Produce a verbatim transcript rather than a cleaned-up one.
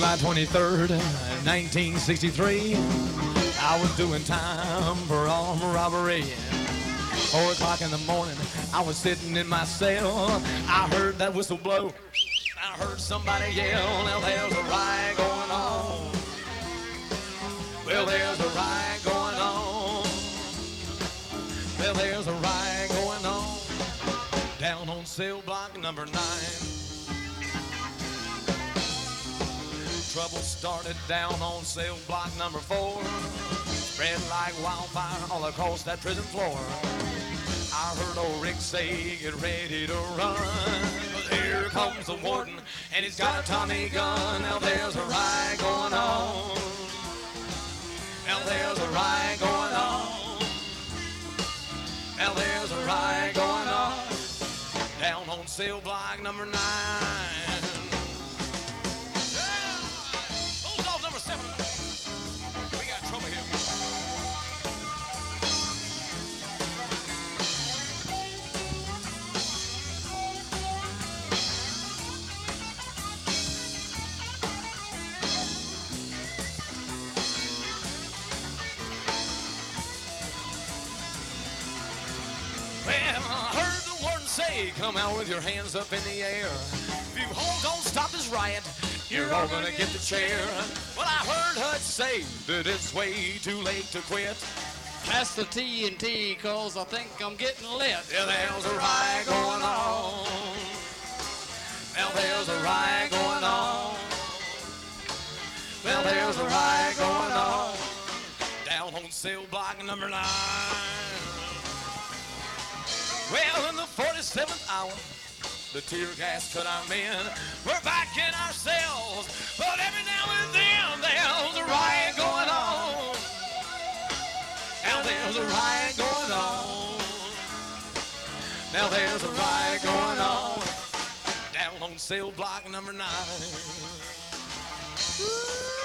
July twenty-third, nineteen sixty-three, I was doing time for armed robbery. Four o'clock in the morning, I was sitting in my cell. I heard that whistle blow. I heard somebody yell. Now there's a riot going on. Well, there's a riot going on. Well, there's a riot going on down on cell block number nine. Trouble started down on cell block number four. Spread like wildfire all across that prison floor. I heard old Rick say, get ready to run. But here comes the warden, and he's got a Tommy gun. Now there's a riot going on. Now there's a riot going on. Now there's a riot going on down on cell block number nine. Number seven. We got trouble here. Well, I heard the warden say, come out with your hands up in the air. If you all don't stop this riot, you're all gonna get the chair. Well, I heard Hutch say that it's way too late to quit. Pass the T N T, cause I think I'm getting lit. Yeah, there's a riot going on. Well, there's a riot going on. Well, there's a riot going on down on cell block number nine. Well, in the forty-seventh hour, the tear gas cut our men. We're back in our cells, but every now and then there's a riot going on. Now there's a riot going on. Now there's a riot going on down on cell block number nine. Woo!